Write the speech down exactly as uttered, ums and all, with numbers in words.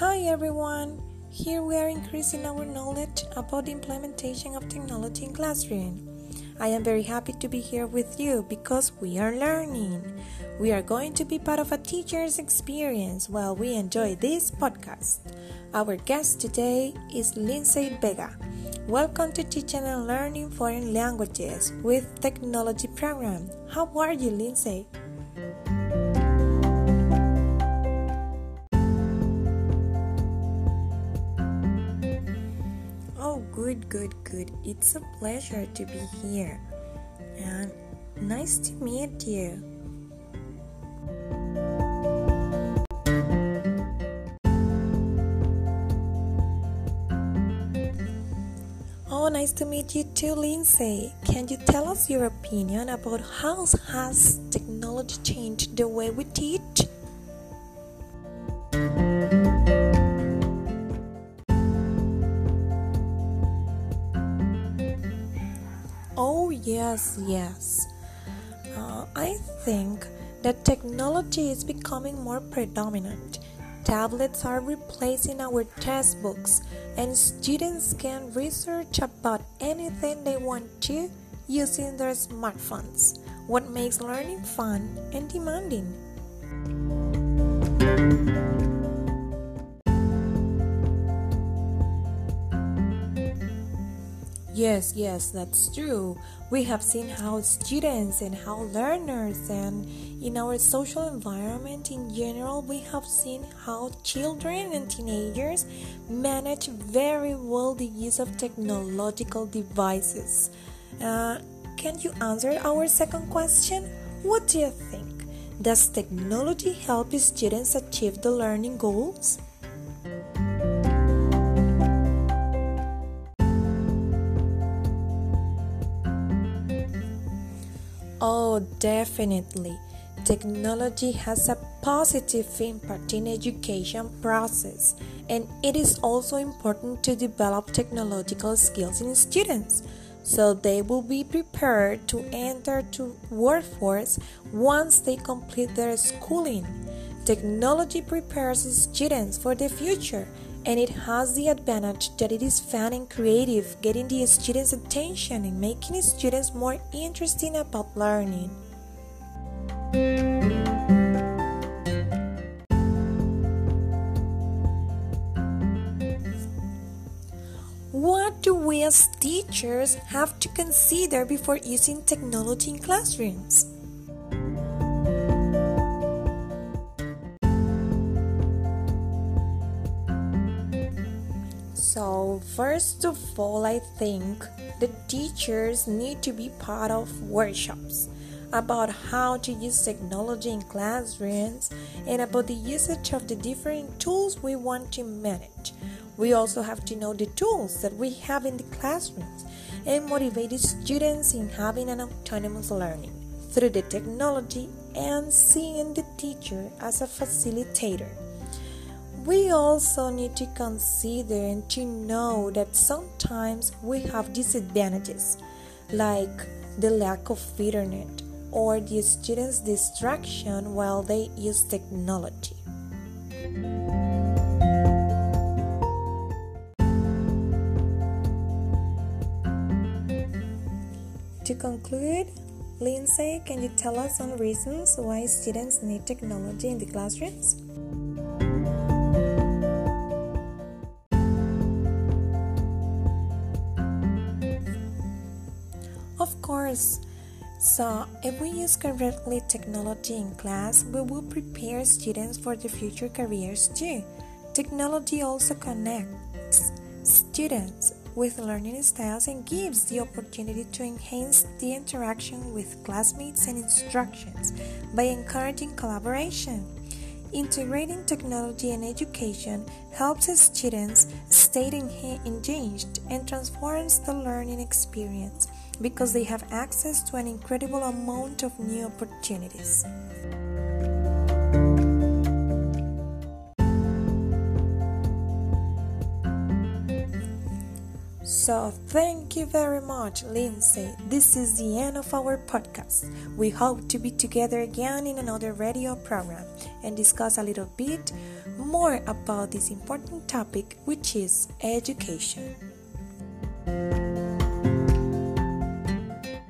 Hi everyone! Here we are increasing our knowledge about the implementation of technology in classroom. I am very happy to be here with you because we are learning. We are going to be part of a teacher's experience while we enjoy this podcast. Our guest today is Lindsay Vega. Welcome to Teaching and Learning Foreign Languages with Technology Program. How are you, Lindsay? Oh, good, good, good. It's a pleasure to be here. And nice to meet you. Oh, nice to meet you too, Lindsay. Can you tell us your opinion about how has technology changed the way we teach? Oh, yes, yes. Uh, I think that technology is becoming more predominant. Tablets are replacing our textbooks, and students can research about anything they want to using their smartphones. What makes learning fun and demanding? Yes, yes, that's true. We have seen how students and how learners and in our social environment in general, we have seen how children and teenagers manage very well the use of technological devices. Uh, can you answer our second question? What do you think? Does technology help students achieve the learning goals? Oh, definitely. Technology has a positive impact in education process, and it is also important to develop technological skills in students so they will be prepared to enter to workforce once they complete their schooling. Technology prepares students for the future, and it has the advantage that it is fun and creative, getting the students' attention and making students more interested about learning. What do we as teachers have to consider before using technology in classrooms? So, first of all, I think the teachers need to be part of workshops about how to use technology in classrooms and about the usage of the different tools we want to manage. We also have to know the tools that we have in the classrooms and motivate the students in having an autonomous learning through the technology and seeing the teacher as a facilitator. We also need to consider and to know that sometimes we have disadvantages like the lack of internet or the students' distraction while they use technology. To conclude, Lindsay, can you tell us some reasons why students need technology in the classrooms? Of course. So, if we use correctly technology in class, we will prepare students for the future careers too. Technology also connects students with learning styles and gives the opportunity to enhance the interaction with classmates and instructions by encouraging collaboration. Integrating technology and education helps students stay engaged and transforms the learning experience because they have access to an incredible amount of new opportunities. So, thank you very much, Lindsay. This is the end of our podcast. We hope to be together again in another radio program and discuss a little bit more about this important topic, which is education.